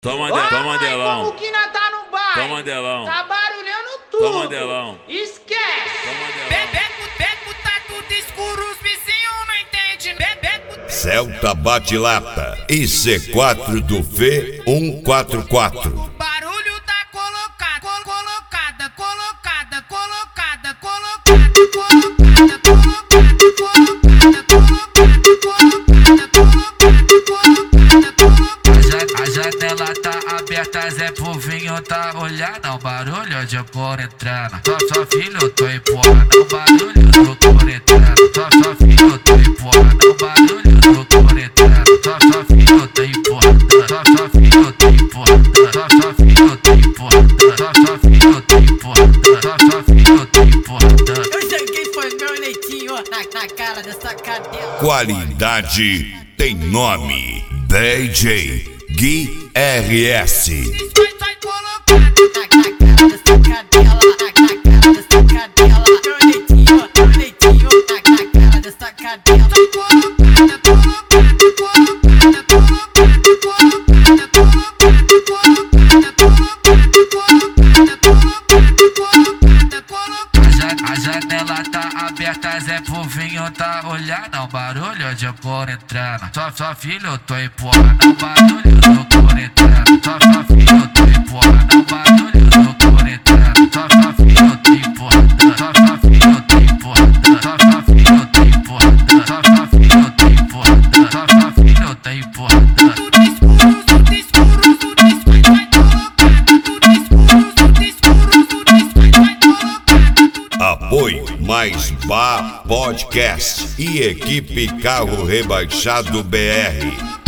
Toma Como Delão. que nós tá no baile? Toma Delão. Tá barulhando tudo. Toma Delão. Esquece. Beco tá tudo escuro, os vizinhos não entendem. Celta Bate-Lata e C4 do Fê 144. O barulho tá colocada. A janela tá aberta, Zé Povinho tá olhando o barulho de cor entrando. Só filho, tô empurrando o barulho do cor entrando. Só filho, tô empurrando o barulho do cor entrando. Só filho, tô empurrando. Só filho, tô empurrando. Só filho, tô empurrando. Só filho, tô empurrando. Só filho, tô empurrando. Eu joguei foi meu leitinho na cara dessa cadela. Qualidade tem nome. DJ Gui RS. Vai colocar. Na cara dessa cadela. Na cara dessa cadela. Meu leitinho na cara dessa cadela. A janela tá aberta, Zé Povinho tá olhando o barulho de cor entrando. Só filho, tô empurrando o barulho do cor entrando. Só filho, tô empurrando o barulho do cor entrando. Só filho, tô empurrando. Só filho, tô empurrando. Só filho, tô empurrando. Só filho, tô empurrando. Só filho, tô empurrando. Tudo escuro, tudo escuro, tudo escuro, vai colocando. Tudo escuro, tudo escuro, tudo escuro, vai colocando. Apoio Mais Bar Podcast e Equipe Carro Rebaixado BR.